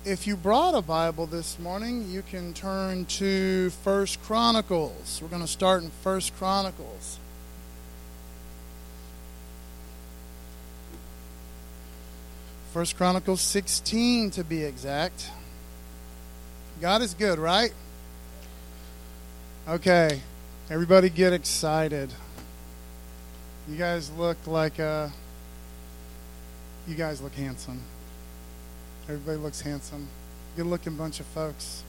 If you brought a Bible this morning, you can turn to 1 Chronicles. We're going to start in 1 Chronicles. First Chronicles 16 to be exact. God is good, right? Okay, everybody get excited. You guys look like you guys look handsome. Everybody looks handsome. Good-looking bunch of folks.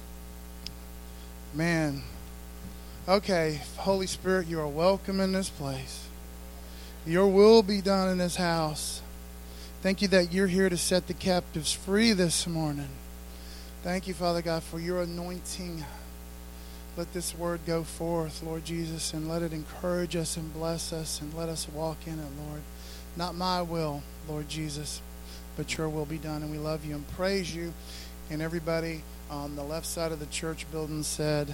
Man. Okay, Holy Spirit, you are welcome in this place. Your will be done in this house. Thank you that you're here to set the captives free this morning. Thank you, Father God, for your anointing. Let this word go forth, Lord Jesus, and let it encourage us and bless us and let us walk in it, Lord. Not my will, Lord Jesus, but your will be done. And we love you and praise you. And everybody on the left side of the church building said,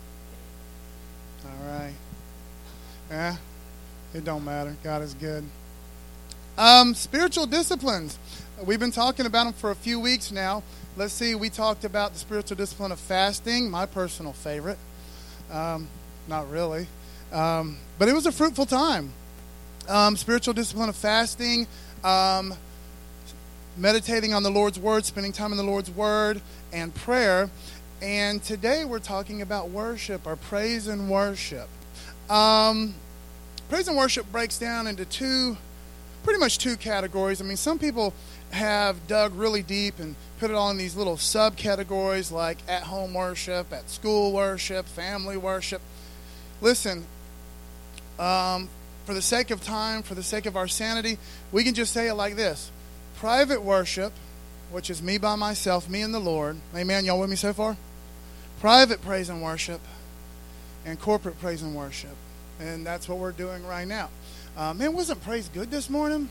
all right. It don't matter. God is good. Spiritual disciplines. We've been talking about them for a few weeks now. Let's see, we talked about the spiritual discipline of fasting, my personal favorite. Not really. But it was a fruitful time. Spiritual discipline of fasting, meditating on the Lord's Word, spending time in the Lord's Word, and prayer. And today we're talking about worship, or praise and worship. Praise and worship breaks down into pretty much two categories. I mean, some people have dug really deep and put it all in these little subcategories like at-home worship, at-school worship, family worship. Listen, for the sake of time, for the sake of our sanity, we can just say it like this. Private worship, which is me by myself, me and the Lord. Amen. Y'all with me so far? Private praise and worship and corporate praise and worship. And that's what we're doing right now. Man, wasn't praise good this morning?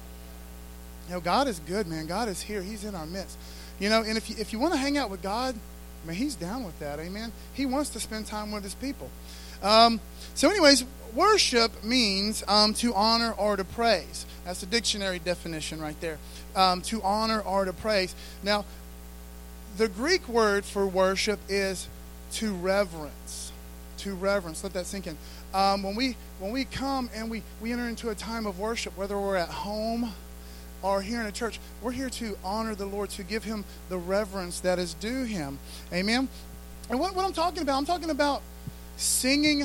You know, God is good, man. God is here. He's in our midst. You know, and if you want to hang out with God, man, He's down with that. Amen. He wants to spend time with His people. So anyways, worship means to honor or to praise. That's the dictionary definition right there. To honor or to praise. Now, the Greek word for worship is to reverence. To reverence. Let that sink in. When we come and we enter into a time of worship, whether we're at home or here in a church, we're here to honor the Lord, to give Him the reverence that is due Him. Amen? And what I'm talking about singing.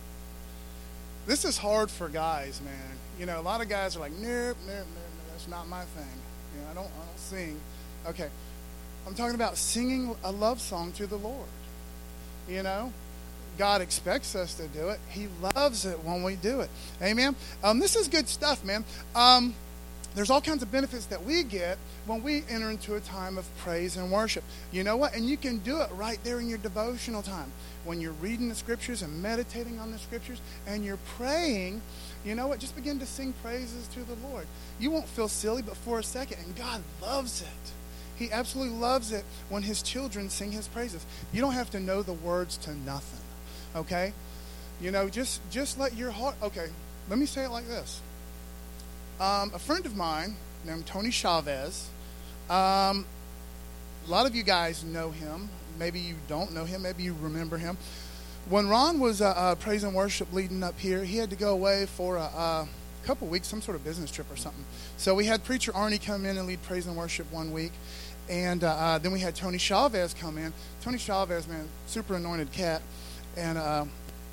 This is hard for guys, man. You know, a lot of guys are like, nope, that's not my thing. You know, I don't sing. Okay. I'm talking about singing a love song to the Lord. You know? God expects us to do it. He loves it when we do it. Amen? This is good stuff, man. There's all kinds of benefits that we get when we enter into a time of praise and worship. You know what? And you can do it right there in your devotional time. When you're reading the Scriptures and meditating on the Scriptures and you're praying, you know what? Just begin to sing praises to the Lord. You won't feel silly but for a second, and God loves it. He absolutely loves it when His children sing His praises. You don't have to know the words to nothing, okay? You know, just let your heart... Okay, let me say it like this. A friend of mine named Tony Chavez, a lot of you guys know him. Maybe you don't know him. Maybe you remember him. When Ron was praise and worship leading up here, he had to go away for a couple weeks, some sort of business trip or something. So we had Preacher Arnie come in and lead praise and worship one week. And then we had Tony Chavez come in. Tony Chavez, man, super anointed cat. And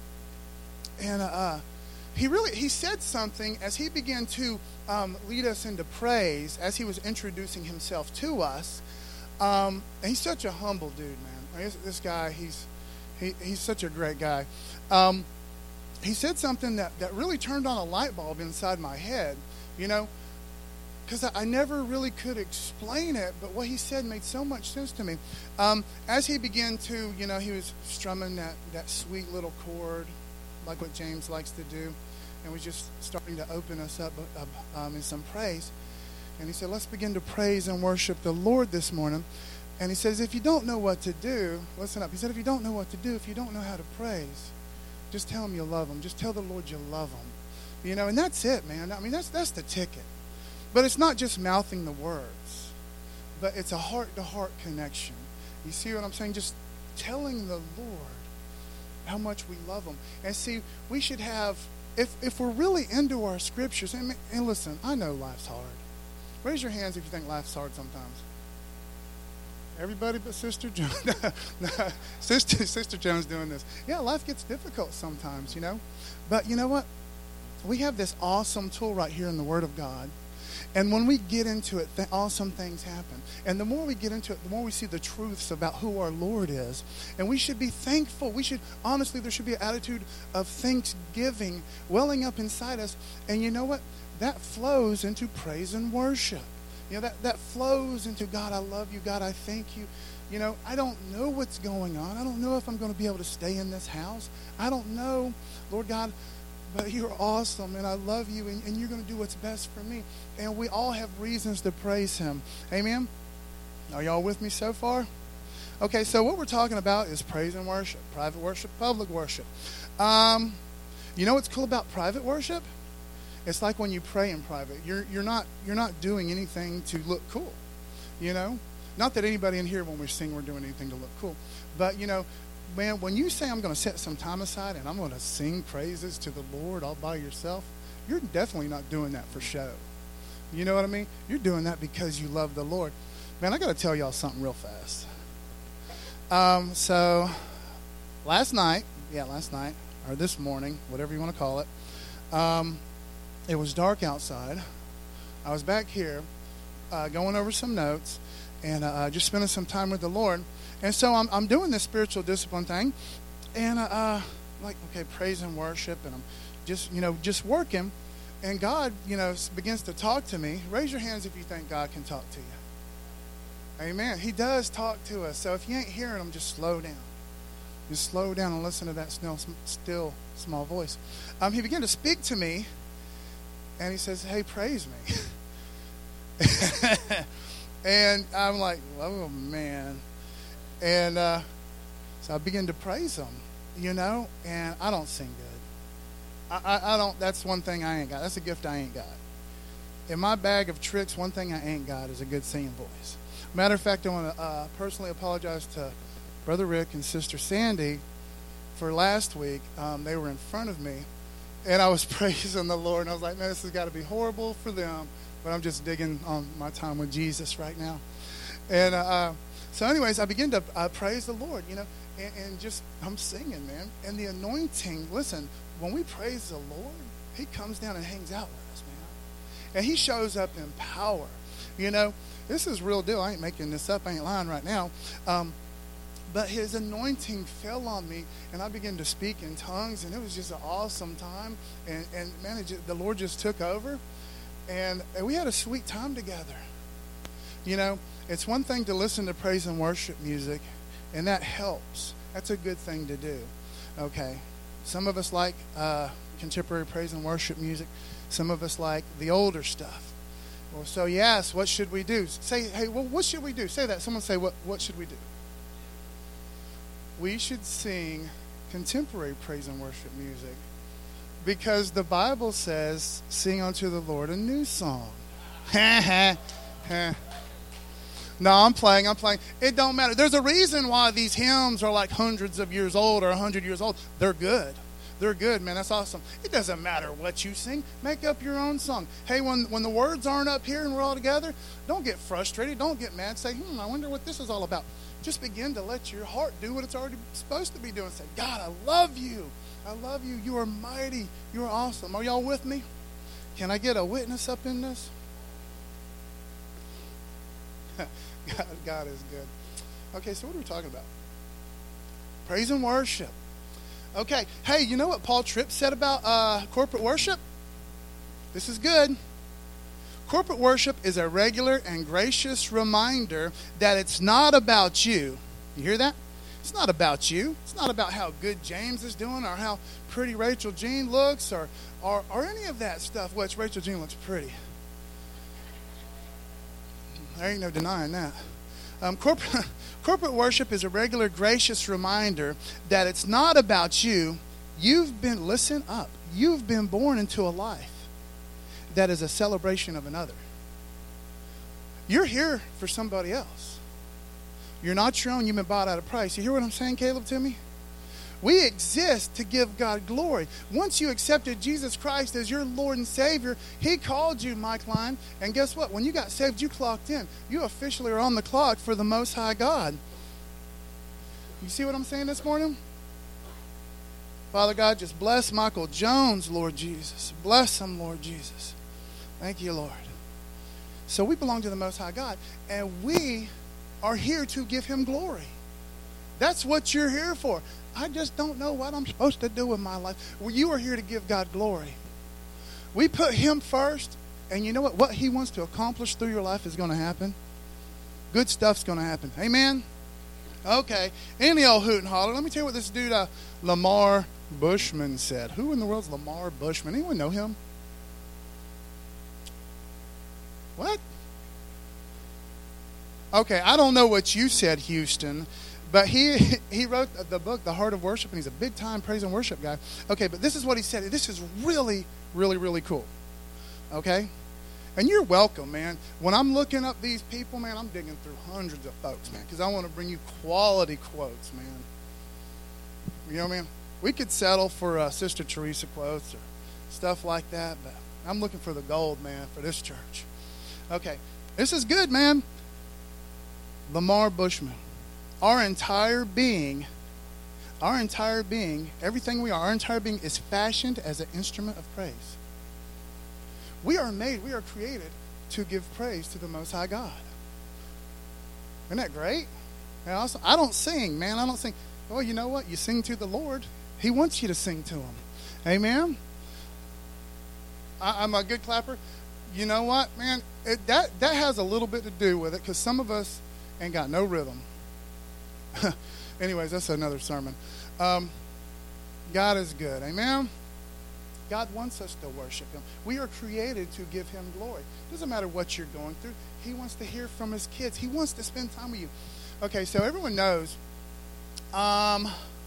he said something as he began to lead us into praise, as he was introducing himself to us. And he's such a humble dude, man. This guy, he's such a great guy. He said something that really turned on a light bulb inside my head, you know, because I never really could explain it, but what he said made so much sense to me. As he began to, you know, he was strumming that sweet little chord, like what James likes to do, and was just starting to open us up in some praise. And he said, let's begin to praise and worship the Lord this morning. And he says, if you don't know what to do, listen up. He said, if you don't know what to do, if you don't know how to praise, just tell Him you love Him. Just tell the Lord you love Him. You know, and that's it, man. I mean, that's the ticket. But it's not just mouthing the words. but it's a heart-to-heart connection. You see what I'm saying? Just telling the Lord how much we love him. And see, we should have, if we're really into our scriptures, and listen, I know life's hard. Raise your hands if you think life's hard sometimes. Everybody but Sister Jones. Sister Jones doing this. Yeah, life gets difficult sometimes, you know. But you know what? We have this awesome tool right here in the Word of God. And when we get into it, awesome things happen. And the more we get into it, the more we see the truths about who our Lord is. And we should be thankful. Honestly, there should be an attitude of thanksgiving welling up inside us. And you know what? That flows into praise and worship. You know, that flows into, God, I love you. God, I thank you. You know, I don't know what's going on. I don't know if I'm going to be able to stay in this house. I don't know, Lord God, but you're awesome, and I love you, and you're going to do what's best for me. And we all have reasons to praise him. Amen? Are y'all with me so far? Okay, so what we're talking about is praise and worship, private worship, public worship. You know what's cool about private worship? It's like when you pray in private. You're not doing anything to look cool, you know? Not that anybody in here, when we sing, we're doing anything to look cool. But, you know, man, when you say I'm going to set some time aside and I'm going to sing praises to the Lord all by yourself, you're definitely not doing that for show. You know what I mean? You're doing that because you love the Lord. Man, I got to tell y'all something real fast. So last night, or this morning, whatever you want to call it, it was dark outside. I was back here going over some notes and just spending some time with the Lord. And so I'm doing this spiritual discipline thing, and okay, praise and worship, and I'm just working, and God, begins to talk to me. Raise your hands if you think God can talk to you. Amen. He does talk to us. So if you ain't hearing him, just slow down. Just slow down and listen to that still small voice. He began to speak to me, and he says, "Hey, praise me." And I'm like, "Oh man." And so I begin to praise him, and I don't sing good. I don't. That's one thing I ain't got. That's a gift I ain't got. In my bag of tricks, one thing I ain't got is a good singing voice. Matter of fact, I want to personally apologize to Brother Rick and Sister Sandy for last week. They were in front of me, and I was praising the Lord, and I was like, man, this has got to be horrible for them, but I'm just digging on my time with Jesus right now. And so anyways, I begin to praise the Lord, and just I'm singing, man. And the anointing, listen, when we praise the Lord, he comes down and hangs out with us, man. And he shows up in power. This is real deal. I ain't making this up. I ain't lying right now. But his anointing fell on me, and I began to speak in tongues, and it was just an awesome time. And man, the Lord just took over, and we had a sweet time together. It's one thing to listen to praise and worship music, and that helps. That's a good thing to do. Okay. Some of us like contemporary praise and worship music. Some of us like the older stuff. Well, so yes, what should we do? Say, hey, well, what should we do? Say that. Someone say, what should we do? We should sing contemporary praise and worship music, because the Bible says, sing unto the Lord a new song. No, I'm playing. It don't matter. There's a reason why these hymns are like hundreds of years old or 100 years old. They're good. They're good, man. That's awesome. It doesn't matter what you sing. Make up your own song. Hey, when the words aren't up here and we're all together, don't get frustrated. Don't get mad. Say, I wonder what this is all about. Just begin to let your heart do what it's already supposed to be doing. Say, God, I love you. I love you. You are mighty. You are awesome. Are y'all with me? Can I get a witness up in this? God is good. Okay, so what are we talking about? Praise and worship. Okay. Hey, you know what Paul Tripp said about corporate worship? This is good. Corporate worship is a regular and gracious reminder that it's not about you. You hear that? It's not about you. It's not about how good James is doing or how pretty Rachel Jean looks or any of that stuff. Which Rachel Jean looks pretty. There ain't no denying that. Corporate worship is a regular, gracious reminder that it's not about you. Listen up. You've been born into a life that is a celebration of another. You're here for somebody else. You're not your own. You've been bought at a price. You hear what I'm saying, Caleb, to me? We exist to give God glory. Once you accepted Jesus Christ as your Lord and Savior, He called you, Mike Line. And guess what? When you got saved, you clocked in. You officially are on the clock for the Most High God. You see what I'm saying this morning? Father God, just bless Michael Jones, Lord Jesus. Bless him, Lord Jesus. Thank you, Lord. So we belong to the Most High God, and we are here to give Him glory. That's what you're here for. I just don't know what I'm supposed to do with my life. Well, you are here to give God glory. We put Him first, and you know what? What He wants to accomplish through your life is going to happen. Good stuff's going to happen. Amen? Okay. Any old hoot and holler. Let me tell you what this dude, Lamar Bushman, said. Who in the world's Lamar Bushman? Anyone know him? What? Okay, I don't know what you said, Houston, but he wrote the book, The Heart of Worship, and he's a big-time praise and worship guy. Okay, but this is what he said. This is really, really, really cool. Okay? And you're welcome, man. When I'm looking up these people, man, I'm digging through hundreds of folks, man, because I want to bring you quality quotes, man. You know what I mean? We could settle for Sister Teresa quotes or stuff like that, but I'm looking for the gold, man, for this church. Okay, this is good, man. Lamar Bushman. Our entire being, everything we are, our entire being is fashioned as an instrument of praise. We are created to give praise to the Most High God. Isn't that great? And also, I don't sing, man. I don't sing. Well, you know what? You sing to the Lord. He wants you to sing to Him. Amen? I'm a good clapper. You know what, man? That has a little bit to do with it, because some of us ain't got no rhythm. Anyways, that's another sermon. God is good. Amen? God wants us to worship Him. We are created to give Him glory. Doesn't matter what you're going through. He wants to hear from His kids. He wants to spend time with you. Okay, so everyone knows, I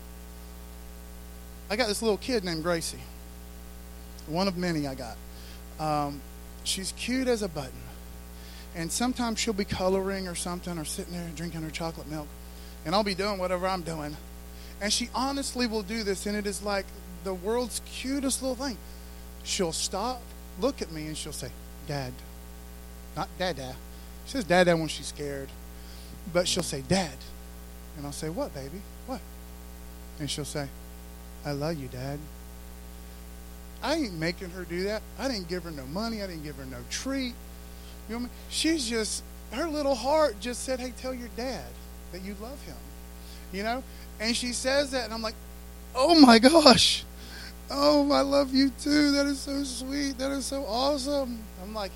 got this little kid named Gracie. One of many I got. She's cute as a button. And sometimes she'll be coloring or something, or sitting there drinking her chocolate milk. And I'll be doing whatever I'm doing. And she honestly will do this, and it is like the world's cutest little thing. She'll stop, look at me, and she'll say, Dad. Not Dada. She says Dada when she's scared. But she'll say, Dad. And I'll say, what, baby? What? And she'll say, I love you, Dad. I ain't making her do that. I didn't give her no money. I didn't give her no treat. You know what I mean? She's just, her little heart just said, hey, tell your dad that you love him. You know? And she says that, and I'm like, oh my gosh. Oh, I love you too. That is so sweet. That is so awesome. I'm like,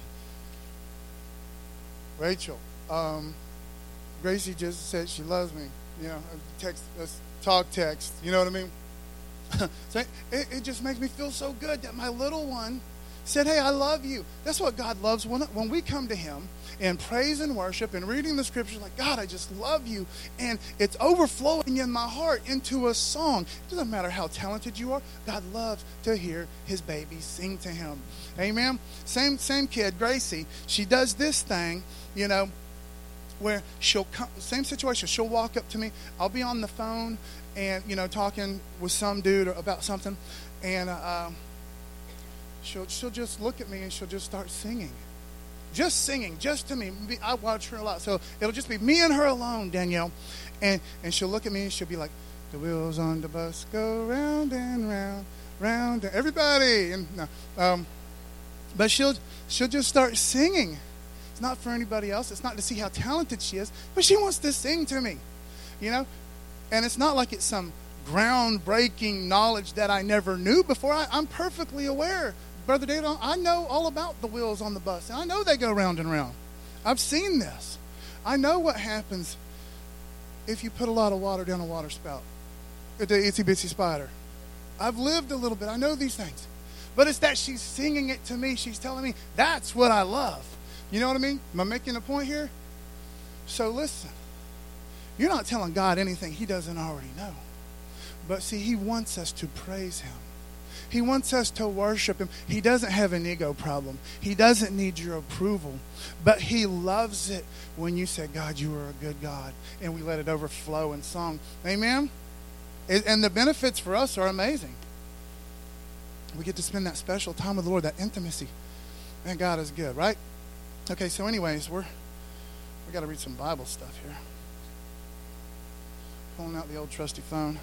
Rachel, Gracie just said she loves me. You know, talk text. You know what I mean? So it just makes me feel so good that my little one said, hey, I love you. That's what God loves when we come to Him in praise and worship and reading the scriptures like, God, I just love you. And it's overflowing in my heart into a song. It doesn't matter how talented you are. God loves to hear His babies sing to Him. Amen? Same kid, Gracie. She does this thing, you know, where she'll come, same situation. She'll walk up to me. I'll be on the phone and, you know, talking with some dude about something. And she'll just look at me and she'll just start singing. Just singing, just to me. I watch her a lot. So it'll just be me and her alone, Danielle. And she'll look at me and she'll be like, the wheels on the bus go round and round, round. And everybody. And but she'll just start singing. It's not for anybody else. It's not to see how talented she is. But she wants to sing to me. You know? And it's not like it's some groundbreaking knowledge that I never knew before. I'm perfectly aware. Brother David, I know all about the wheels on the bus. And I know they go round and round. I've seen this. I know what happens if you put a lot of water down a water spout. The itsy bitsy spider. I've lived a little bit. I know these things. But it's that she's singing it to me. She's telling me that's what I love. You know what I mean? Am I making a point here? So listen. You're not telling God anything He doesn't already know. But see, He wants us to praise Him. He wants us to worship him. He doesn't have an ego problem. He doesn't need your approval. But he loves it when you say, God, you are a good God. And we let it overflow in song. Amen? And the benefits for us are amazing. We get to spend that special time with the Lord, that intimacy. Man, God is good, right? Okay, so anyways, we got to read some Bible stuff here. Pulling out the old trusty phone.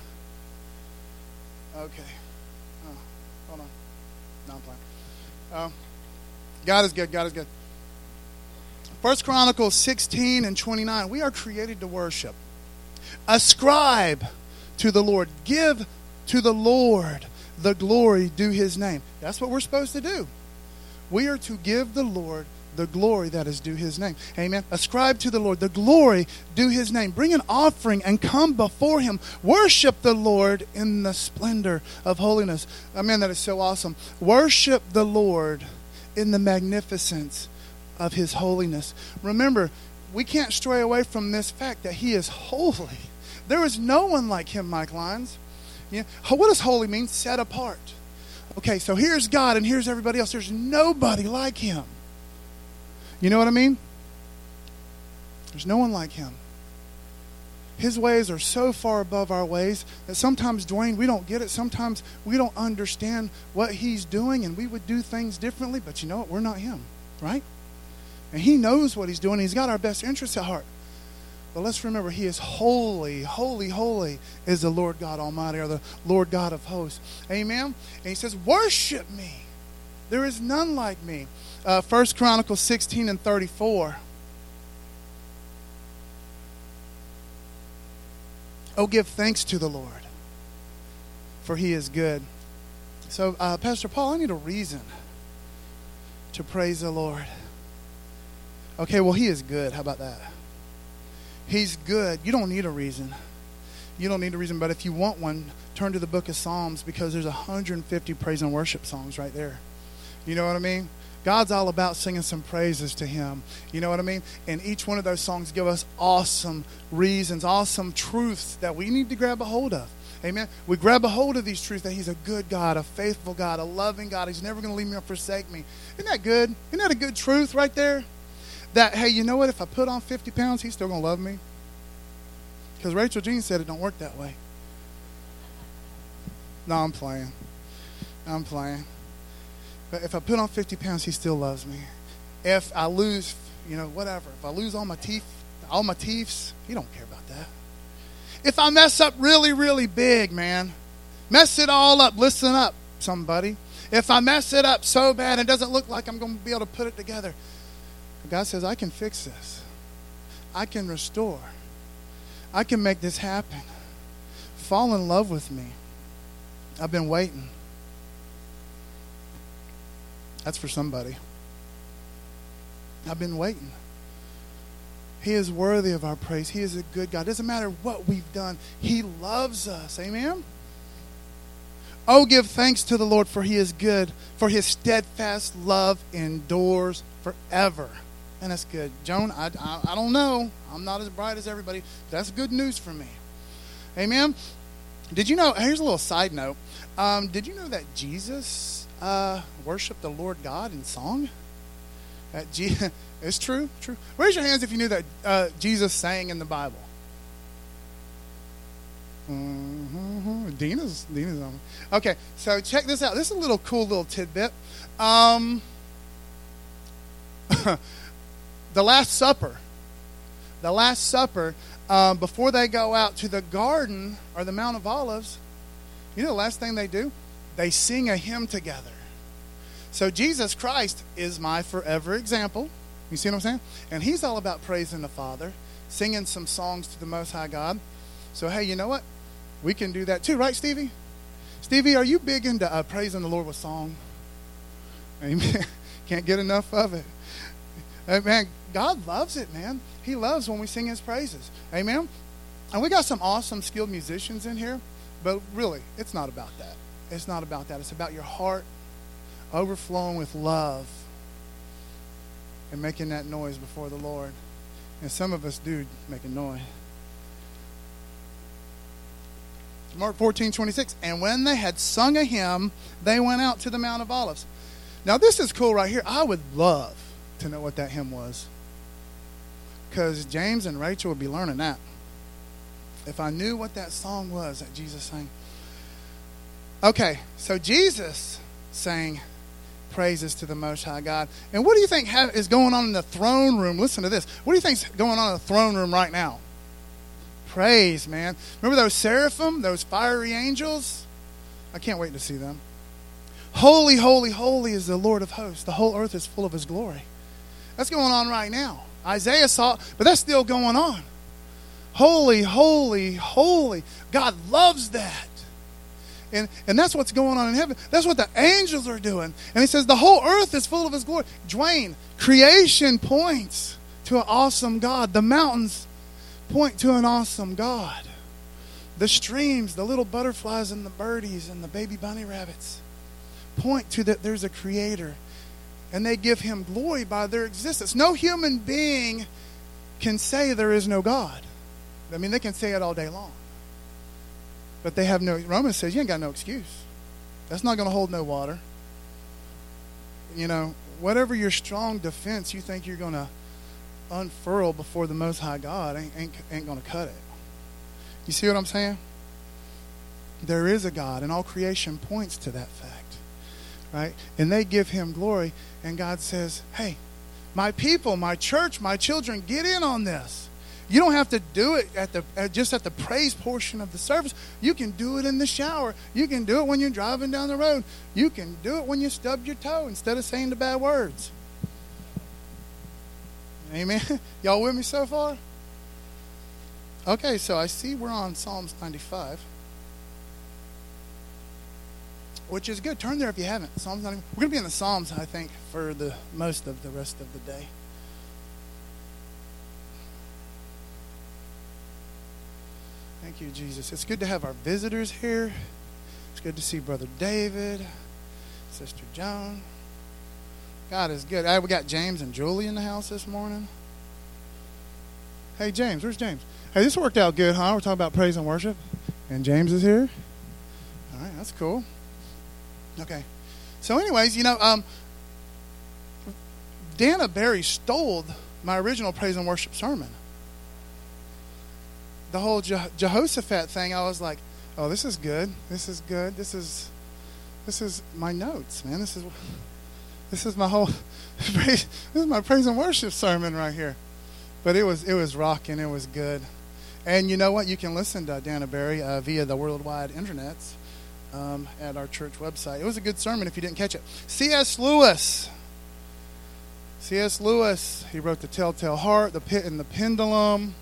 Okay. Oh, hold on. No, I'm playing. God is good. God is good. 1 Chronicles 16 and 29. We are created to worship. Ascribe to the Lord. Give to the Lord the glory due his name. That's what we're supposed to do. We are to give the Lord the glory that is due his name. Amen. Ascribe to the Lord the glory due his name. Bring an offering and come before him. Worship the Lord in the splendor of holiness. Amen. That is so awesome. Worship the Lord in the magnificence of his holiness. Remember, we can't stray away from this fact that he is holy. There is no one like him, Mike Lyons. Yeah. What does holy mean? Set apart. Okay, so here's God and here's everybody else. There's nobody like him. You know what I mean? There's no one like him. His ways are so far above our ways that sometimes, Dwayne, we don't get it. Sometimes we don't understand what he's doing, and we would do things differently. But you know what? We're not him, right? And he knows what he's doing. He's got our best interests at heart. But let's remember, he is holy, holy, holy is the Lord God Almighty, or the Lord God of hosts. Amen? And he says, worship me. There is none like me. 1 Chronicles 16 and 34. Oh, give thanks to the Lord, for he is good. So, Pastor Paul, I need a reason to praise the Lord. Okay, well, he is good. How about that? He's good. You don't need a reason. You don't need a reason, but if you want one, turn to the book of Psalms, because there's 150 praise and worship songs right there. You know what I mean? God's all about singing some praises to him. You know what I mean? And each one of those songs give us awesome reasons, awesome truths that we need to grab a hold of. Amen? We grab a hold of these truths that he's a good God, a faithful God, a loving God. He's never going to leave me or forsake me. Isn't that good? Isn't that a good truth right there? That, hey, you know what? If I put on 50 pounds, he's still going to love me. Because Rachel Jean said it don't work that way. No, I'm playing. But if I put on 50 pounds, he still loves me. If I lose, whatever. If I lose all my teeths, he don't care about that. If I mess up really, really big, man, mess it all up. Listen up, somebody. If I mess it up so bad, it doesn't look like I'm going to be able to put it together. God says, I can fix this. I can restore. I can make this happen. Fall in love with me. I've been waiting. That's for somebody. I've been waiting. He is worthy of our praise. He is a good God. It doesn't matter what we've done. He loves us. Amen? Oh, give thanks to the Lord, for he is good, for his steadfast love endures forever. And that's good. Joan, I don't know. I'm not as bright as everybody. That's good news for me. Amen? Did you know, here's a little side note. Did you know that Jesus worshiped the Lord God in song? It's true. Raise your hands if you knew that Jesus sang in the Bible. Dina's on. Okay, so check this out. This is a little cool little tidbit. The Last Supper, before they go out to the garden or the Mount of Olives, you know the last thing they do? They sing a hymn together. So Jesus Christ is my forever example. You see what I'm saying? And he's all about praising the Father, singing some songs to the Most High God. So, hey, you know what? We can do that too, right, Stevie? Stevie, are you big into praising the Lord with song? Amen. Can't get enough of it. Man, God loves it, man. He loves when we sing his praises. Amen? And we got some awesome skilled musicians in here, but really, it's not about that. It's not about that. It's about your heart overflowing with love and making that noise before the Lord. And some of us do make a noise. Mark 14:26. And when they had sung a hymn, they went out to the Mount of Olives. Now, this is cool right here. I would love to know what that hymn was, because James and Rachel would be learning that. If I knew what that song was that Jesus sang. Okay, so Jesus sang praises to the Most High God. And what do you think is going on in the throne room? Listen to this. What do you think is going on in the throne room right now? Praise, man. Remember those seraphim, those fiery angels? I can't wait to see them. Holy, holy, holy is the Lord of hosts. The whole earth is full of his glory. That's going on right now. Isaiah saw it, but that's still going on. Holy, holy, holy. God loves that. And that's what's going on in heaven. That's what the angels are doing. And he says the whole earth is full of his glory. Dwayne, creation points to an awesome God. The mountains point to an awesome God. The streams, the little butterflies and the birdies and the baby bunny rabbits point to that there's a creator. And they give him glory by their existence. No human being can say there is no God. I mean, they can say it all day long. But they have no, Romans says you ain't got no excuse. That's not going to hold no water. You know, whatever your strong defense you think you're going to unfurl before the Most High God ain't going to cut it. You see what I'm saying? There is a God, and all creation points to that fact. Right? And they give him glory, and God says, hey, my people, my church, my children, get in on this. You don't have to do it just at the praise portion of the service. You can do it in the shower. You can do it when you're driving down the road. You can do it when you stub your toe instead of saying the bad words. Amen. Y'all with me so far? Okay, so I see we're on Psalms 95, which is good. Turn there if you haven't. Psalms 95. We're going to be in the Psalms, I think, for the most of the rest of the day. Thank you, Jesus. It's good to have our visitors here. It's good to see Brother David, Sister Joan. God is good. We got James and Julie in the house this morning. Hey, James. Where's James? Hey, this worked out good, huh? We're talking about praise and worship. And James is here. All right, that's cool. Okay. So anyways, Dana Barry stole my original praise and worship sermon. The whole Jehoshaphat thing, I was like, oh, this is good. This is good. This is my notes, man. This is my whole this is my praise and worship sermon right here. But it was rocking. It was good. And you know what? You can listen to Dana Barry via the worldwide internets at our church website. It was a good sermon if you didn't catch it. C.S. Lewis, he wrote The Telltale Heart, The Pit and the Pendulum.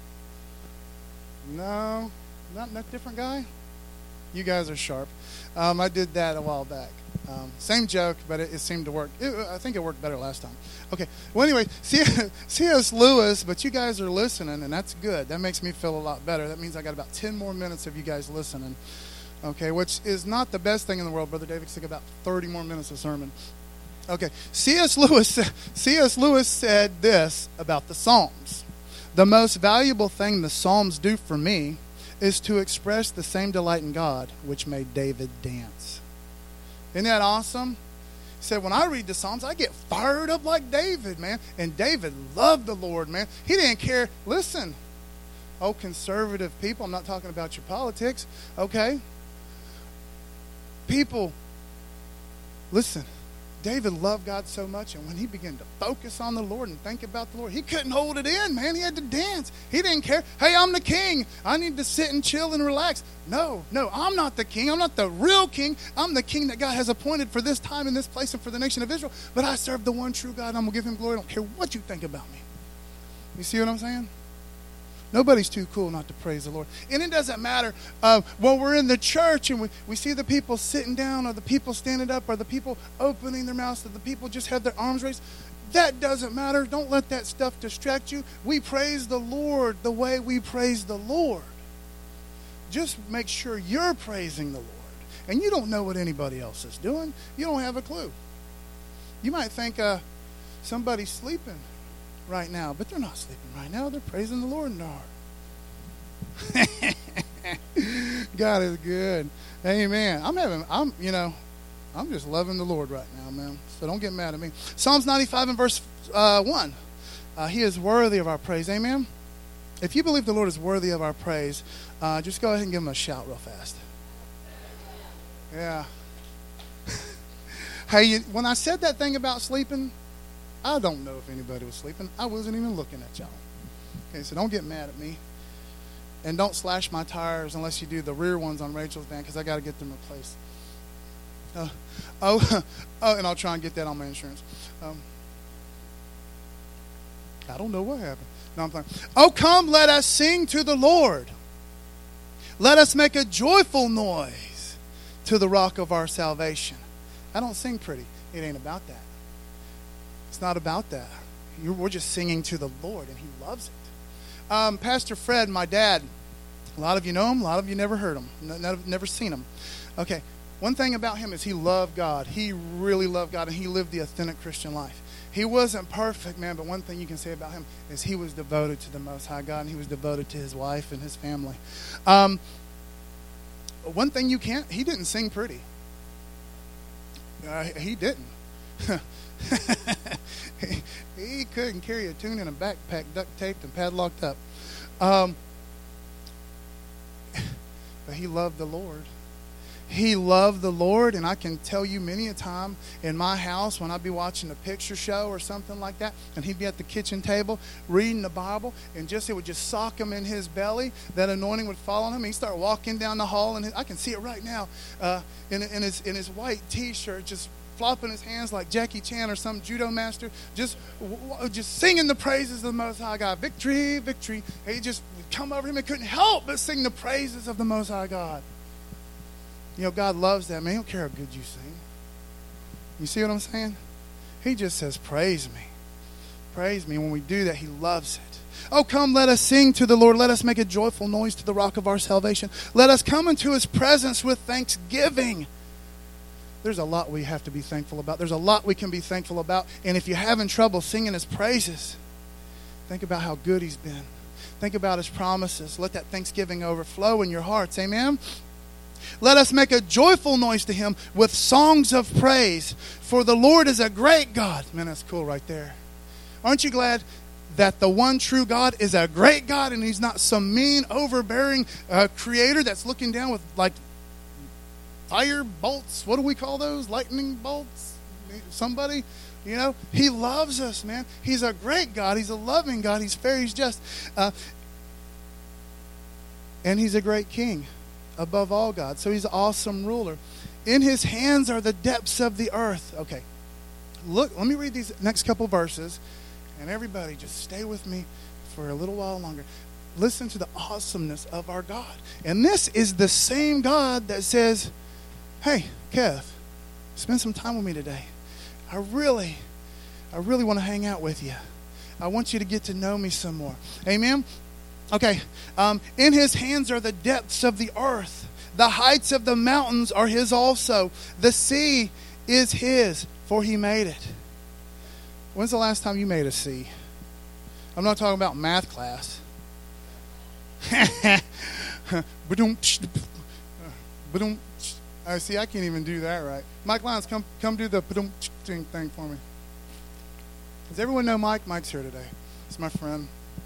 No, not that different guy? You guys are sharp. I did that a while back. Same joke, but it seemed to work. I think it worked better last time. Okay. Well, anyway, C.S. Lewis, but you guys are listening, and that's good. That makes me feel a lot better. That means I got about 10 more minutes of you guys listening. Okay, which is not the best thing in the world, Brother David. Took about 30 more minutes of sermon. Okay, C.S. Lewis said this about the Psalms. The most valuable thing the Psalms do for me is to express the same delight in God which made David dance. Isn't that awesome? He said, when I read the Psalms, I get fired up like David, man. And David loved the Lord, man. He didn't care. Listen, conservative people, I'm not talking about your politics, okay? People, listen. David loved God so much, and when he began to focus on the Lord and think about the Lord, he couldn't hold it in, man. He had to dance. He didn't care. Hey, I'm the king. I need to sit and chill and relax. No, I'm not the king. I'm not the real king. I'm the king that God has appointed for this time and this place and for the nation of Israel. But I serve the one true God, and I'm going to give him glory. I don't care what you think about me. You see what I'm saying? Nobody's too cool not to praise the Lord. And it doesn't matter when we're in the church and we see the people sitting down or the people standing up or the people opening their mouths or the people just have their arms raised. That doesn't matter. Don't let that stuff distract you. We praise the Lord the way we praise the Lord. Just make sure you're praising the Lord. And you don't know what anybody else is doing. You don't have a clue. You might think somebody's sleeping right now, but they're not sleeping right now. They're praising the Lord in their heart. God is good. Amen. I'm just loving the Lord right now, man. So don't get mad at me. Psalms 95 and verse 1. He is worthy of our praise. Amen. If you believe the Lord is worthy of our praise, just go ahead and give him a shout real fast. Yeah. Hey, when I said that thing about sleeping, I don't know if anybody was sleeping. I wasn't even looking at y'all. Okay, so don't get mad at me. And don't slash my tires unless you do the rear ones on Rachel's van, because I got to get them replaced. And I'll try and get that on my insurance. I don't know what happened. No, I'm fine. Oh, come, let us sing to the Lord. Let us make a joyful noise to the rock of our salvation. I don't sing pretty. It ain't about that. It's not about that. We're just singing to the Lord, and he loves it. Pastor Fred, my dad, a lot of you know him, a lot of you never heard him, never seen him. Okay, one thing about him is he loved God. He really loved God, and he lived the authentic Christian life. He wasn't perfect, man, but one thing you can say about him is he was devoted to the Most High God, and he was devoted to his wife and his family. One thing he didn't sing pretty. He didn't. He couldn't carry a tune in a backpack, duct taped and padlocked up. But he loved the Lord. He loved the Lord, and I can tell you many a time in my house when I'd be watching a picture show or something like that, and he'd be at the kitchen table reading the Bible, and it would just sock him in his belly. That anointing would fall on him. He'd start walking down the hall, and I can see it right now in his white T-shirt, just flopping his hands like Jackie Chan or some judo master, just singing the praises of the Most High God. Victory, victory. And he just would come over him and couldn't help but sing the praises of the Most High God. You know, God loves that, man. He don't care how good you sing. You see what I'm saying? He just says, praise me. Praise me. When we do that, he loves it. Oh, come, let us sing to the Lord. Let us make a joyful noise to the rock of our salvation. Let us come into his presence with thanksgiving. There's a lot we have to be thankful about. There's a lot we can be thankful about. And if you're having trouble singing his praises, think about how good he's been. Think about his promises. Let that thanksgiving overflow in your hearts. Amen? Let us make a joyful noise to him with songs of praise. For the Lord is a great God. Man, that's cool right there. Aren't you glad that the one true God is a great God, and he's not some mean, overbearing creator that's looking down with like fire bolts? What do we call those? Lightning bolts? Somebody? You know, he loves us, man. He's a great God. He's a loving God. He's fair. He's just. And he's a great king above all God. So he's an awesome ruler. In his hands are the depths of the earth. Okay. Look, let me read these next couple verses. And everybody just stay with me for a little while longer. Listen to the awesomeness of our God. And this is the same God that says, hey, Kev, spend some time with me today. I really want to hang out with you. I want you to get to know me some more. Amen? Okay. In his hands are the depths of the earth. The heights of the mountains are his also. The sea is his, for he made it. When's the last time you made a sea? I'm not talking about math class. See, I can't even do that right. Mike Lyons, come do the thing for me. Does everyone know Mike? Mike's here today. He's my friend.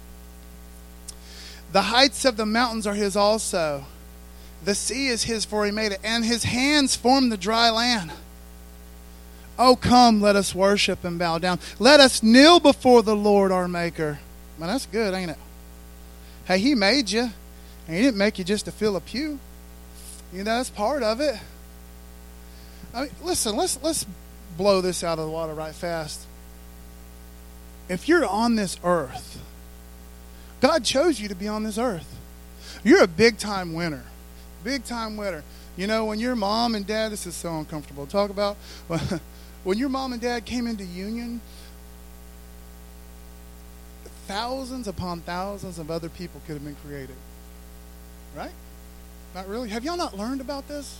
The heights of the mountains are his also. The sea is his, for he made it, and his hands formed the dry land. Oh, come, let us worship and bow down. Let us kneel before the Lord our Maker. Man, that's good, ain't it? Hey, he made you, and he didn't make you just to fill a pew. You know, that's part of it. I mean, listen, let's blow this out of the water right fast. If you're on this earth, God chose you to be on this earth. You're a big-time winner. Big-time winner. You know, when your mom and dad, this is so uncomfortable to talk about, when your mom and dad came into union, thousands upon thousands of other people could have been created. Right? Not really? Have y'all not learned about this?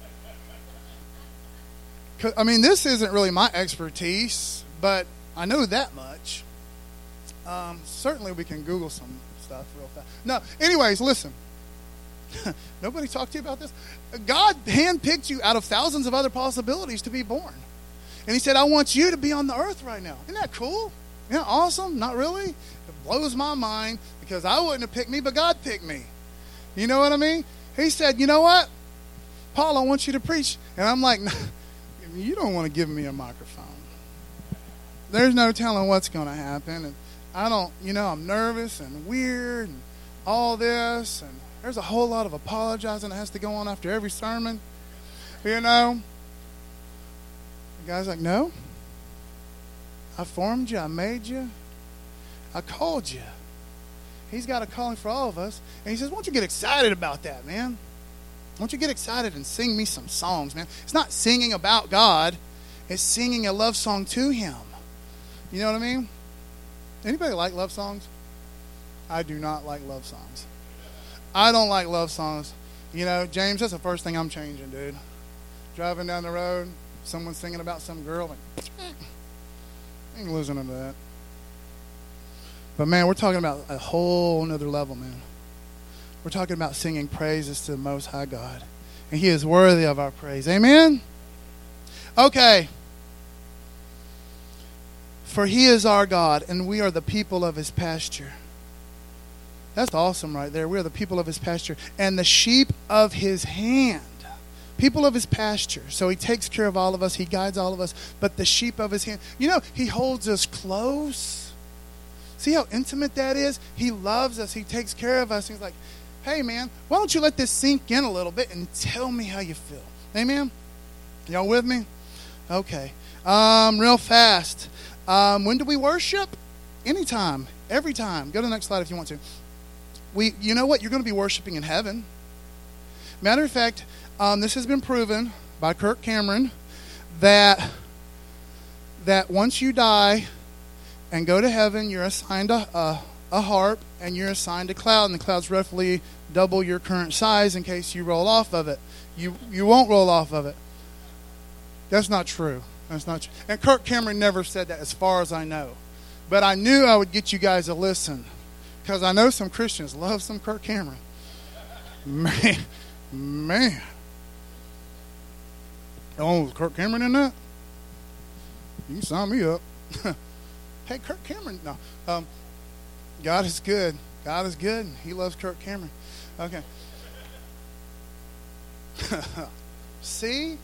I mean, this isn't really my expertise, but I know that much. Certainly we can Google some stuff real fast. No, anyways, listen. Nobody talked to you about this? God handpicked you out of thousands of other possibilities to be born. And he said, I want you to be on the earth right now. Isn't that cool? Yeah, awesome. Not really? It blows my mind because I wouldn't have picked me, but God picked me. You know what I mean? He said, you know what? Paul, I want you to preach. And I'm like, you don't want to give me a microphone. There's no telling what's going to happen. And I don't, I'm nervous and weird and all this. And there's a whole lot of apologizing that has to go on after every sermon. The guy's like, no. I formed you. I made you. I called you. He's got a calling for all of us. And he says, why don't you get excited about that, man? Why don't you get excited and sing me some songs, man? It's not singing about God. It's singing a love song to him. You know what I mean? Anybody like love songs? I do not like love songs. I don't like love songs. James, that's the first thing I'm changing, dude. Driving down the road, someone's singing about some girl. Like, I ain't listening to that. But, man, we're talking about a whole nother level, man. We're talking about singing praises to the Most High God. And he is worthy of our praise. Amen? Okay. For he is our God, and we are the people of his pasture. That's awesome right there. We are the people of his pasture. And the sheep of his hand. People of his pasture. So he takes care of all of us. He guides all of us. But the sheep of his hand. He holds us close. See how intimate that is? He loves us. He takes care of us. He's like, hey, man, why don't you let this sink in a little bit and tell me how you feel? Amen? Y'all with me? Okay. Real fast. When do we worship? Anytime. Every time. Go to the next slide if you want to. You know what? You're going to be worshiping in heaven. Matter of fact, this has been proven by Kirk Cameron that once you die and go to heaven, you're assigned a harp and you're assigned a cloud, and the cloud's roughly double your current size in case you roll off of it. You won't roll off of it. That's not true. That's not true. And Kirk Cameron never said that as far as I know. But I knew I would get you guys to listen because I know some Christians love some Kirk Cameron. Man. Oh, is Kirk Cameron in that? You can sign me up. Hey, Kirk Cameron. No. God is good. God is good. He loves Kirk Cameron. Okay. See,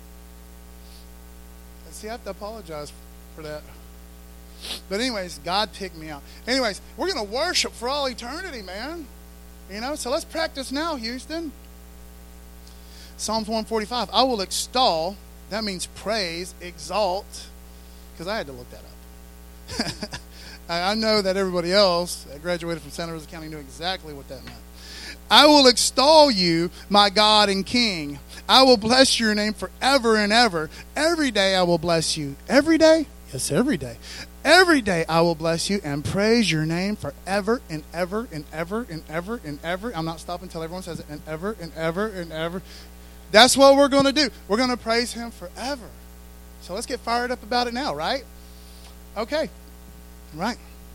I have to apologize for that. But anyways, God picked me out. Anyways, we're going to worship for all eternity, man. So let's practice now, Houston. Psalms 145. I will extol. That means praise, exalt. Because I had to look that up. I know that everybody else that graduated from Santa Rosa County knew exactly what that meant. I will extol you, my God and King. I will bless your name forever and ever. Every day I will bless you. Every day? Yes, every day. Every day I will bless you and praise your name forever and ever and ever and ever and ever. I'm not stopping until everyone says it. And ever and ever and ever. That's what we're going to do. We're going to praise him forever. So let's get fired up about it now, right? Okay. Right.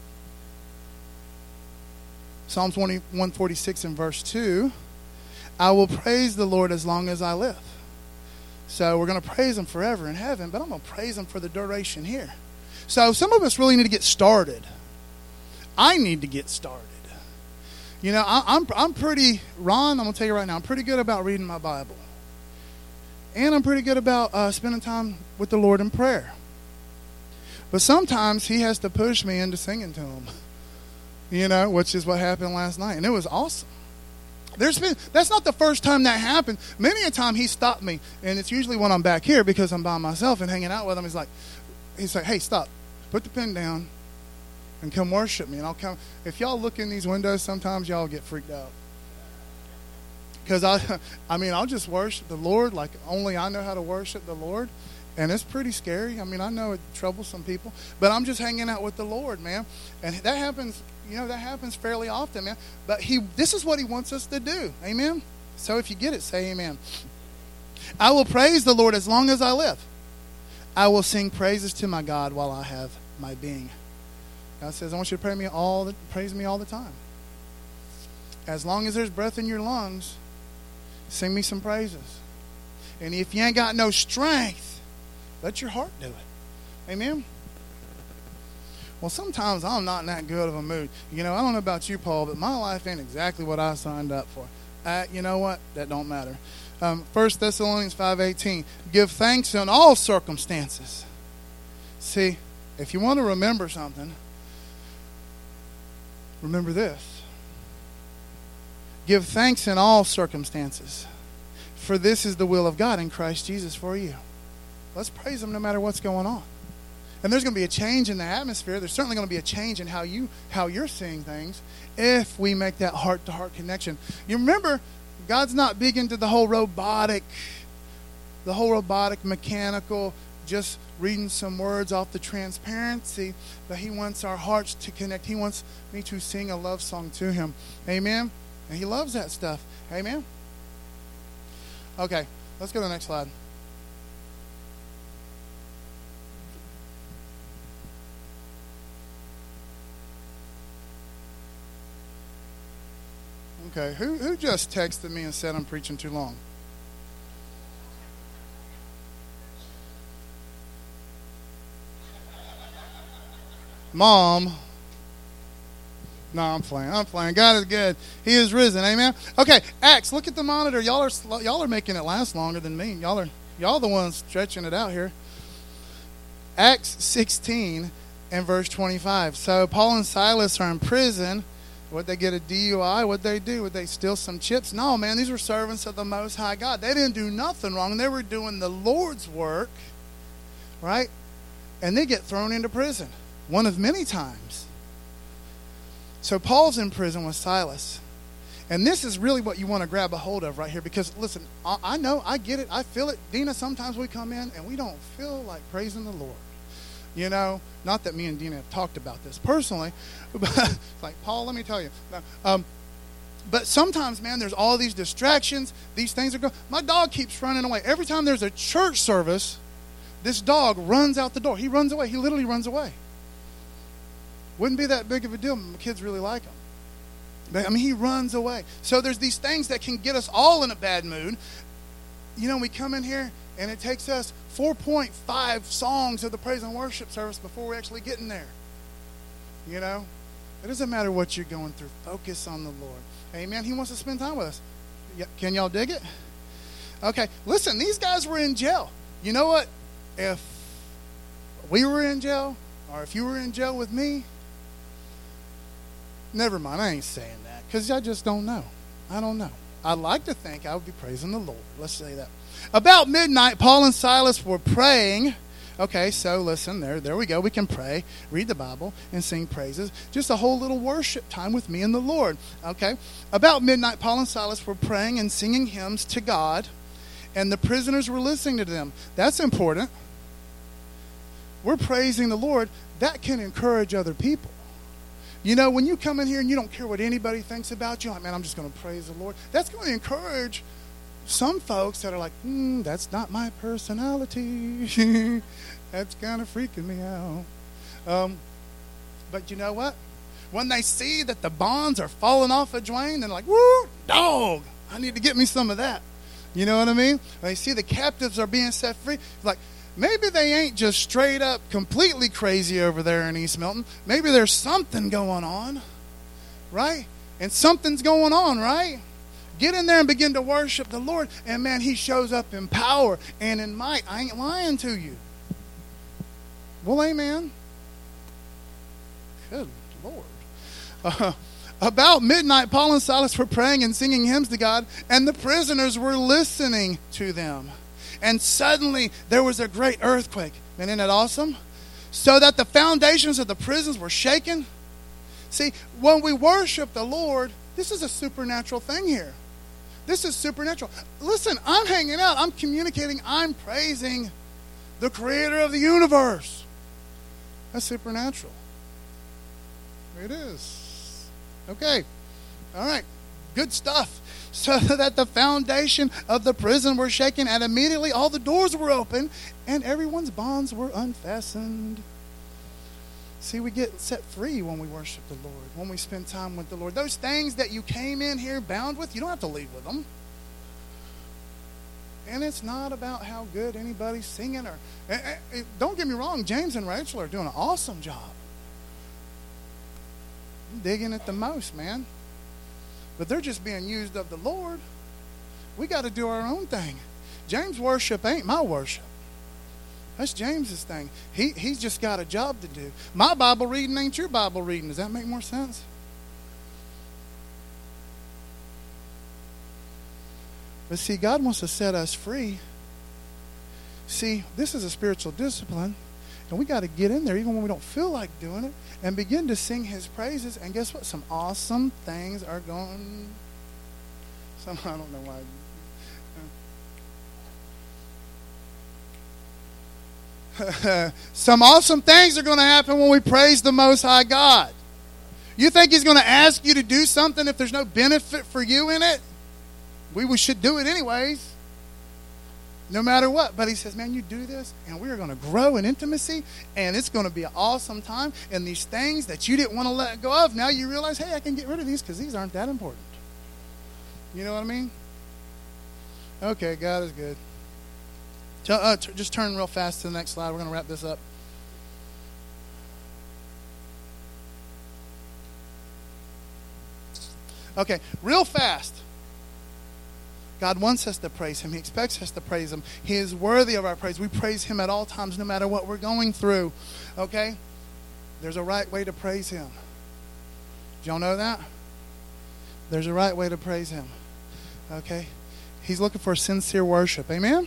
Psalms 146 and verse 2. I will praise the Lord as long as I live. So we're going to praise him forever in heaven, but I'm going to praise him for the duration here. So some of us really need to get started. I need to get started. I'm pretty, Ron, I'm going to tell you right now, I'm pretty good about reading my Bible. And I'm pretty good about spending time with the Lord in prayer. But sometimes he has to push me into singing to him, which is what happened last night. And it was awesome. That's not the first time that happened. Many a time he stopped me, and it's usually when I'm back here because I'm by myself and hanging out with him. He's like, hey, stop. Put the pen down and come worship me. And I'll come. If y'all look in these windows, sometimes y'all get freaked out. Because I'll just worship the Lord like only I know how to worship the Lord. And it's pretty scary. I know it troubles some people. But I'm just hanging out with the Lord, man. And that happens, that happens fairly often, man. But this is what he wants us to do. Amen? So if you get it, say amen. I will praise the Lord as long as I live. I will sing praises to my God while I have my being. God says, I want you to praise me all the time. As long as there's breath in your lungs, Sing me some praises. And if you ain't got no strength, let your heart do it. Amen? Well, sometimes I'm not in that good of a mood. I don't know about you, Paul, but my life ain't exactly what I signed up for. You know what? That don't matter. 1 Thessalonians 5:18. Give thanks in all circumstances. See, if you want to remember something, remember this. Give thanks in all circumstances, for this is the will of God in Christ Jesus for you. Let's praise Him no matter what's going on. And there's going to be a change in the atmosphere. There's certainly going to be a change in how you're seeing things if we make that heart-to-heart connection. You remember, God's not big into the whole robotic, mechanical, just reading some words off the transparency, but He wants our hearts to connect. He wants me to sing a love song to Him. Amen? And He loves that stuff. Amen? Okay, let's go to the next slide. Okay, who just texted me and said I'm preaching too long? Mom. No, I'm playing. God is good. He is risen. Amen. Okay, Acts, look at the monitor. Y'all are making it last longer than me. Y'all the ones stretching it out here. Acts 16 and verse 25. So Paul and Silas are in prison. Would they get a DUI? What'd they do? Would they steal some chips? No, man, these were servants of the Most High God. They didn't do nothing wrong. They were doing the Lord's work, right? And they get thrown into prison, one of many times. So Paul's in prison with Silas. And this is really what you want to grab a hold of right here, because, listen, I know, I get it, I feel it. Dina, sometimes we come in and we don't feel like praising the Lord. Not that me and Dina have talked about this personally, but like, Paul, let me tell you. But sometimes, man, there's all these distractions. These things are going. My dog keeps running away. Every time there's a church service, this dog runs out the door. He runs away. He literally runs away. Wouldn't be that big of a deal. My kids really like him. But, he runs away. So there's these things that can get us all in a bad mood. We come in here, and it takes us 4.5 songs of the praise and worship service before we actually get in there. It doesn't matter what you're going through. Focus on the Lord. Amen. He wants to spend time with us. Can y'all dig it? Okay. Listen, these guys were in jail. You know what? If we were in jail, or if you were in jail with me, never mind. I ain't saying that because I just don't know. I don't know. I'd like to think I would be praising the Lord. Let's say that. About midnight, Paul and Silas were praying. Okay, so listen, there we go. We can pray, read the Bible, and sing praises. Just a whole little worship time with me and the Lord. Okay? About midnight, Paul and Silas were praying and singing hymns to God, and the prisoners were listening to them. That's important. We're praising the Lord. That can encourage other people. When you come in here and you don't care what anybody thinks about you, like, man, I'm just going to praise the Lord. That's going to encourage some folks that are like, that's not my personality. That's kind of freaking me out. But you know what? When they see that the bonds are falling off of Dwayne, they're like, woo, dog, I need to get me some of that. You know what I mean? When they see the captives are being set free, like, maybe they ain't just straight up completely crazy over there in East Milton. Maybe there's something going on, right? And something's going on, right? Get in there and begin to worship the Lord. And, man, He shows up in power and in might. I ain't lying to you. Well, amen. Good Lord. About midnight, Paul and Silas were praying and singing hymns to God, and the prisoners were listening to them. And suddenly there was a great earthquake. Man, isn't that awesome? So that the foundations of the prisons were shaken. See, when we worship the Lord, this is a supernatural thing here. This is supernatural. Listen, I'm hanging out. I'm communicating. I'm praising the Creator of the universe. That's supernatural. It is. Okay. All right. Good stuff. So that the foundation of the prison were shaken, and immediately all the doors were open, and everyone's bonds were unfastened. See, we get set free when we worship the Lord, when we spend time with the Lord. Those things that you came in here bound with, you don't have to leave with them. And it's not about how good anybody's singing. Don't get me wrong, James and Rachel are doing an awesome job. I'm digging it the most, man. But they're just being used of the Lord. We got to do our own thing. James' worship ain't my worship. That's James's thing. He's just got a job to do. My Bible reading ain't your Bible reading. Does that make more sense? But see, God wants to set us free. See, this is a spiritual discipline, and we got to get in there even when we don't feel like doing it and begin to sing His praises. And guess what? Some awesome things are going. I don't know why. Some awesome things are going to happen when we praise the Most High God. You think He's going to ask you to do something if there's no benefit for you in it? We should do it anyways, no matter what. But He says, man, you do this, and we're going to grow in intimacy, and it's going to be an awesome time. And these things that you didn't want to let go of, now you realize, hey, I can get rid of these because these aren't that important. You know what I mean? Okay, God is good. Just turn real fast to the next slide. We're going to wrap this up. Okay, real fast. God wants us to praise Him. He expects us to praise Him. He is worthy of our praise. We praise Him at all times, no matter what we're going through. Okay? There's a right way to praise Him. Did y'all know that? There's a right way to praise Him. Okay? He's looking for sincere worship. Amen?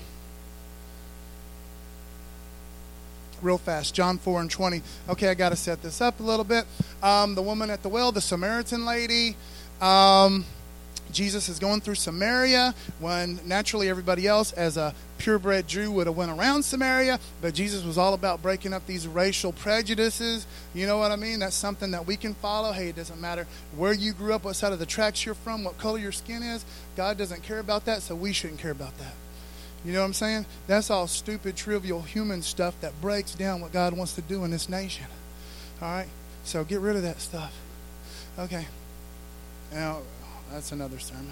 Real fast, John 4:20. Okay, I got to set this up a little bit. The woman at the well, the Samaritan lady. Jesus is going through Samaria when naturally everybody else, as a purebred Jew, would have went around Samaria. But Jesus was all about breaking up these racial prejudices. You know what I mean? That's something that we can follow. Hey, it doesn't matter where you grew up, what side of the tracks you're from, what color your skin is. God doesn't care about that, so we shouldn't care about that. You know what I'm saying? That's all stupid, trivial human stuff that breaks down what God wants to do in this nation. All right? So get rid of that stuff. Okay. Now, that's another sermon.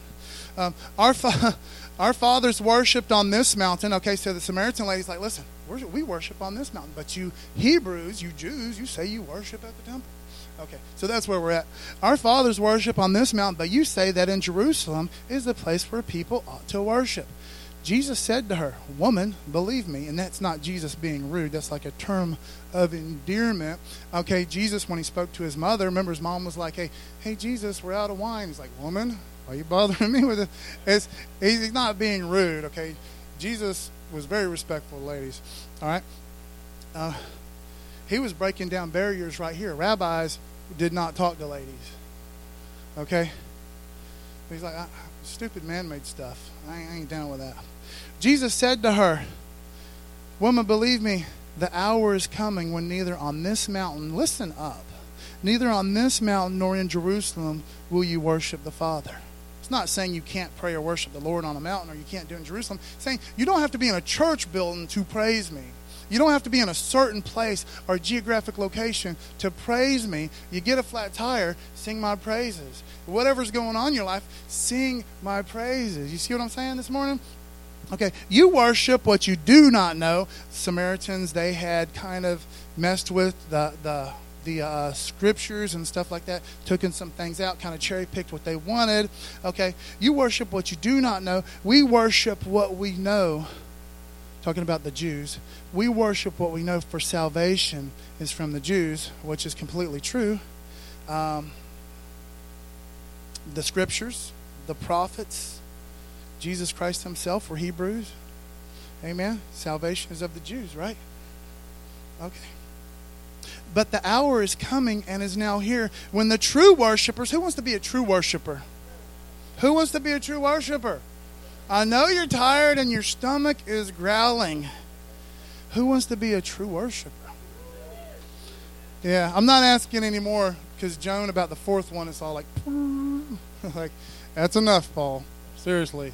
Our fathers worshipped on this mountain. Okay, so the Samaritan lady's like, listen, we worship on this mountain. But you Hebrews, you Jews, you say you worship at the temple. Okay, so that's where we're at. Our fathers worship on this mountain, but you say that in Jerusalem is the place where people ought to worship. Jesus said to her, woman, believe me. And that's not Jesus being rude. That's like a term of endearment. Okay, Jesus, when He spoke to His mother, remember His mom was like, hey, Jesus, we're out of wine. He's like, woman, why are you bothering me with it? He's not being rude, okay? Jesus was very respectful to ladies, all right? He was breaking down barriers right here. Rabbis did not talk to ladies, okay? He's like, stupid man-made stuff. I ain't down with that. Jesus said to her, woman, believe me, the hour is coming when neither on this mountain, listen up, neither on this mountain nor in Jerusalem will you worship the Father. It's not saying you can't pray or worship the Lord on a mountain or you can't do it in Jerusalem. It's saying you don't have to be in a church building to praise me. You don't have to be in a certain place or geographic location to praise me. You get a flat tire, sing my praises. Whatever's going on in your life, sing my praises. You see what I'm saying this morning? Okay, you worship what you do not know. Samaritans, they had kind of messed with the scriptures and stuff like that, took in some things out, kind of cherry-picked what they wanted. Okay, you worship what you do not know. We worship what we know. Talking about the Jews. We worship what we know, for salvation is from the Jews, which is completely true. The scriptures, the prophets, Jesus Christ Himself were Hebrews. Amen. Salvation is of the Jews, right? Okay. But the hour is coming and is now here when the true worshipers, who wants to be a true worshiper? Who wants to be a true worshiper? I know you're tired and your stomach is growling. Who wants to be a true worshiper? Yeah, I'm not asking anymore because Joan, about the fourth one, it's all like, like, that's enough, Paul. Seriously.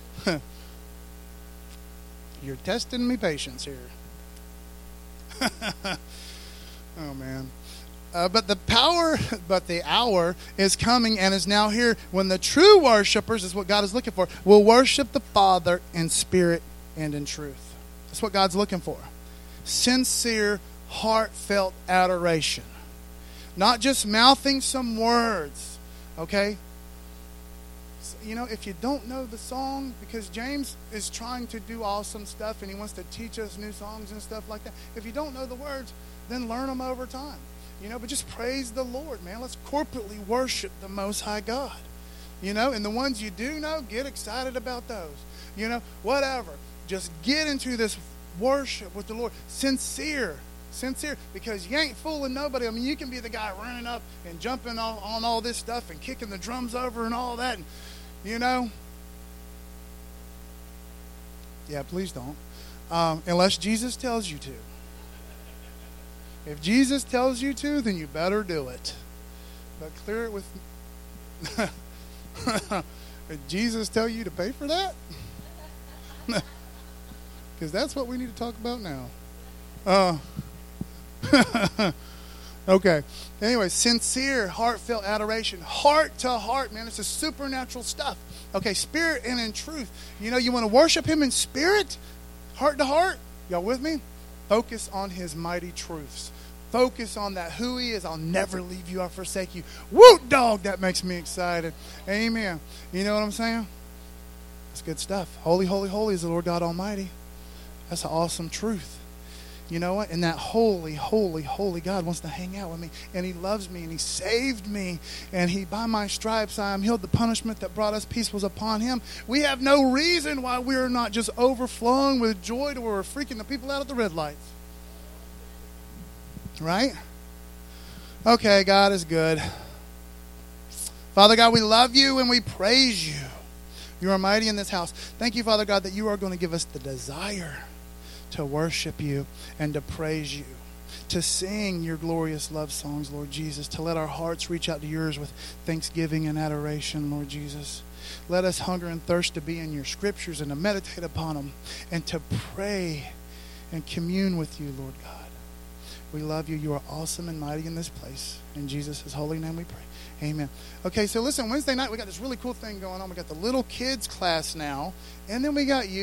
You're testing me patience here. Oh, man. But the hour is coming and is now here when the true worshipers, is what God is looking for, will worship the Father in spirit and in truth. That's what God's looking for. Sincere, heartfelt adoration. Not just mouthing some words, okay? You know, if you don't know the song, because James is trying to do awesome stuff and he wants to teach us new songs and stuff like that. If you don't know the words, then learn them over time. You know, but just praise the Lord, man. Let's corporately worship the Most High God. You know, and the ones you do know, get excited about those. You know, whatever. Just get into this worship with the Lord. Sincere, because you ain't fooling nobody. I mean, you can be the guy running up and jumping on all this stuff and kicking the drums over and all that. And, you know, yeah, please don't. Unless Jesus tells you to. If Jesus tells you to, then you better do it. But clear it with... Did Jesus tell you to pay for that? Because that's what we need to talk about now. Okay. Anyway, sincere, heartfelt adoration. Heart to heart, man. It's a supernatural stuff. Okay, spirit and in truth. You know, you want to worship him in spirit? Heart to heart? Y'all with me? Focus on his mighty truths. Focus on that, who he is. I'll never leave you or forsake you. Woot dog, that makes me excited. Amen. You know what I'm saying? That's good stuff. Holy, holy, holy is the Lord God Almighty. That's an awesome truth. You know what? And that holy, holy, holy God wants to hang out with me. And he loves me and he saved me. And he, by my stripes, I am healed. The punishment that brought us peace was upon him. We have no reason why we're not just overflowing with joy to where we're freaking the people out at the red lights. Right? Okay, God is good. Father God, we love you and we praise you. You are mighty in this house. Thank you, Father God, that you are going to give us the desire to worship you and to praise you, to sing your glorious love songs, Lord Jesus, to let our hearts reach out to yours with thanksgiving and adoration, Lord Jesus. Let us hunger and thirst to be in your scriptures and to meditate upon them and to pray and commune with you, Lord God. We love you. You are awesome and mighty in this place. In Jesus' holy name we pray. Amen. Okay, so listen, Wednesday night we got this really cool thing going on. We got the little kids class now, and then we got you.